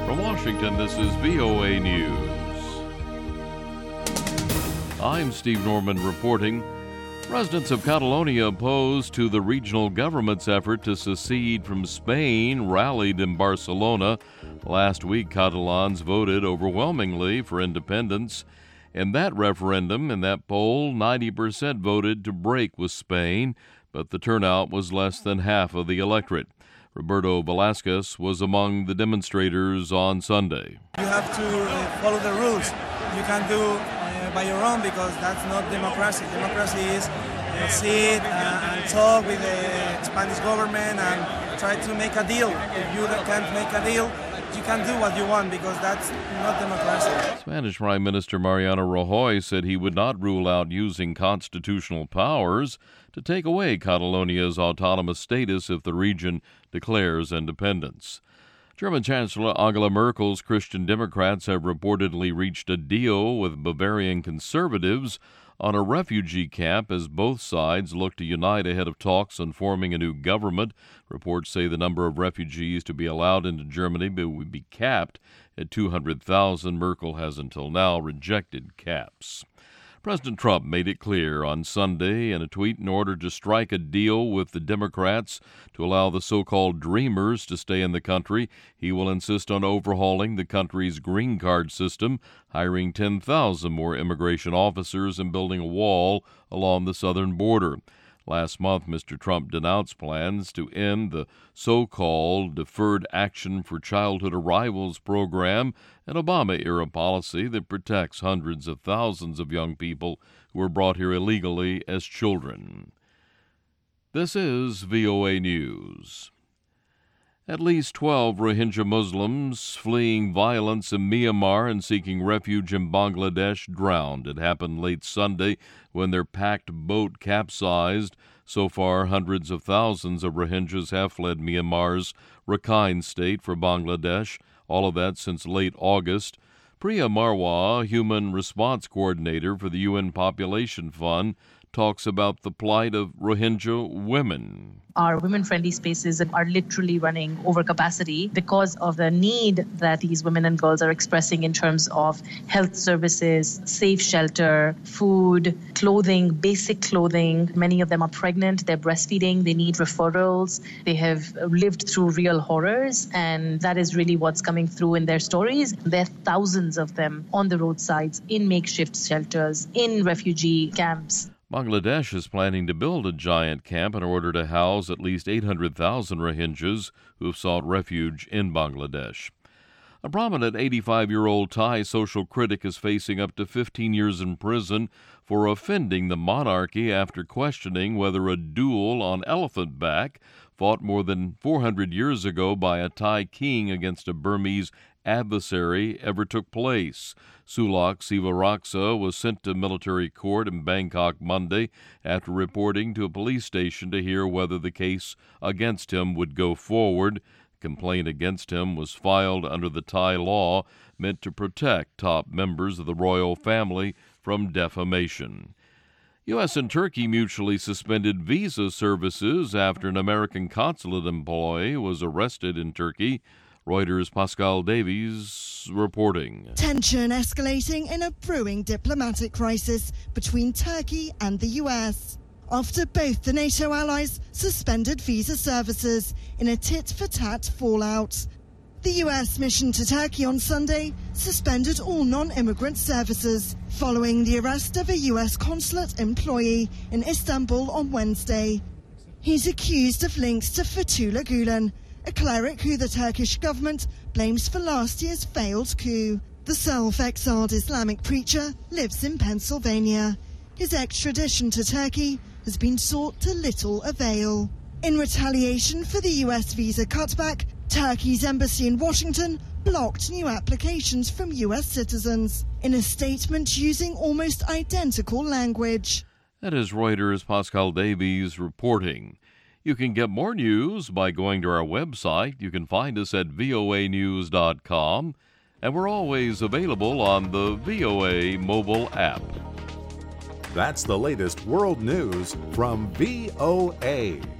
From Washington, this is VOA News. I'm Steve Norman reporting. Residents of Catalonia opposed to the regional government's effort to secede from Spain rallied in Barcelona. Last week, Catalans voted overwhelmingly for independence. In that referendum, in that poll, 90% voted to break with Spain, but the turnout was less than half of the electorate. Roberto Velasquez was among the demonstrators on Sunday. You have to follow the rules. You can't do by your own because that's not democracy. Democracy is sit and talk with the Spanish government and try to make a deal. If you can't make a deal, you can do what you want because that's not democracy. Spanish Prime Minister Mariano Rajoy said he would not rule out using constitutional powers to take away Catalonia's autonomous status if the region declares independence. German Chancellor Angela Merkel's Christian Democrats have reportedly reached a deal with Bavarian conservatives on a refugee camp as both sides look to unite ahead of talks on forming a new government. Reports say the number of refugees to be allowed into Germany would be capped at 200,000. Merkel has until now rejected caps. President Trump made it clear on Sunday in a tweet in order to strike a deal with the Democrats to allow the so-called Dreamers to stay in the country, he will insist on overhauling the country's green card system, hiring 10,000 more immigration officers and building a wall along the southern border. Last month, Mr. Trump denounced plans to end the so-called Deferred Action for Childhood Arrivals program, an Obama-era policy that protects hundreds of thousands of young people who were brought here illegally as children. This is VOA News. At least 12 Rohingya Muslims fleeing violence in Myanmar and seeking refuge in Bangladesh drowned. It happened late Sunday when their packed boat capsized. So far, hundreds of thousands of Rohingyas have fled Myanmar's Rakhine state for Bangladesh, all of that since late August. Priya Marwa, Human Response Coordinator for the UN Population Fund, talks about the plight of Rohingya women. Our women-friendly spaces are literally running over capacity because of the need that these women and girls are expressing in terms of health services, safe shelter, food, clothing, basic clothing. Many of them are pregnant, they're breastfeeding, they need referrals. They have lived through real horrors, and that is really what's coming through in their stories. There are thousands of them on the roadsides, in makeshift shelters, in refugee camps. Bangladesh is planning to build a giant camp in order to house at least 800,000 Rohingyas who have sought refuge in Bangladesh. A prominent 85-year-old Thai social critic is facing up to 15 years in prison for offending the monarchy after questioning whether a duel on elephant back fought more than 400 years ago by a Thai king against a Burmese adversary ever took place. Sulak Sivaraksa was sent to military court in Bangkok Monday after reporting to a police station to hear whether the case against him would go forward. A complaint against him was filed under the Thai law meant to protect top members of the royal family from defamation. U.S. and Turkey mutually suspended visa services after an American consulate employee was arrested in Turkey. Reuters' Pascal Davies reporting. Tension escalating in a brewing diplomatic crisis between Turkey and the U.S. after both the NATO allies suspended visa services in a tit-for-tat fallout. The U.S. mission to Turkey on Sunday suspended all non-immigrant services following the arrest of a U.S. consulate employee in Istanbul on Wednesday. He's accused of links to Fethullah Gulen, a cleric who the Turkish government blames for last year's failed coup. The self-exiled Islamic preacher lives in Pennsylvania. His extradition to Turkey has been sought to little avail. In retaliation for the U.S. visa cutback, Turkey's embassy in Washington blocked new applications from U.S. citizens in a statement using almost identical language. That is Reuters' Pascal Davies reporting. You can get more news by going to our website. You can find us at voanews.com, and we're always available on the VOA mobile app. That's the latest world news from VOA.